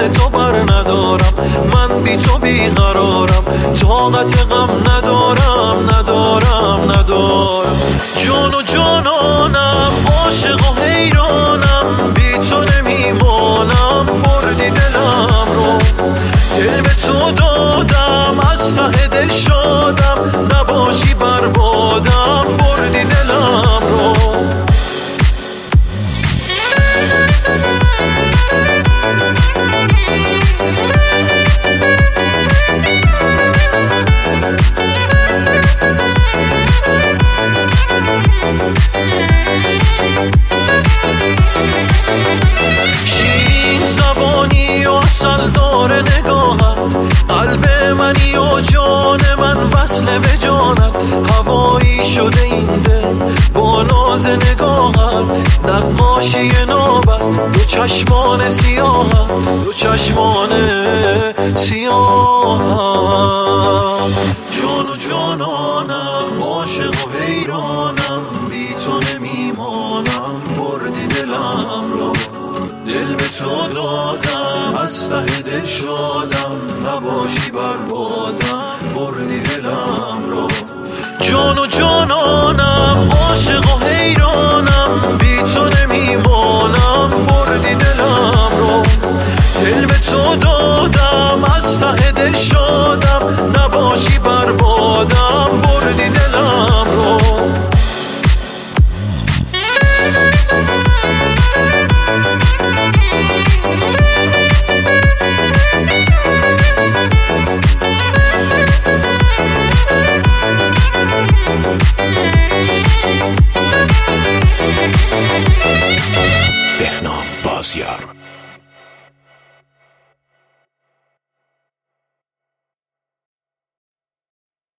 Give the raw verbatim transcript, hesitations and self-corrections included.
تو بر ندارم، من بی تو بیقرارم، طاقت غم ندارم ندارم ندارم. جان و جانانم، عاشق و حیرانم، بی تو نمیمانم، بردی دلم رو. دل به تو دادم، از ته دل شادم، نباشی بربادم، بردی دلم رو. شیرین زبانی و اصل داره نگاهت، قلب منی و جان من وصل به جانت. هوایی شده این دل با ناز نگاهت، نقاشی نابست دو چشمان سیاهت، دو چشمان سیاهت. جان و جانانم، عاشق و حیرانم، بی تو نمیمانم، بردی دلم رو. دل به تو دادم، از ته دل شادم، نباشی بربادم، بردی دلم رو. جان و جانانم، عاشق و حیرانم، بی تو نمیمانم، بردی دلم رو. دل به تو دادم، از ته دل شادم، نباشی بربادم، بردی دلم رو. بهنام بازیار.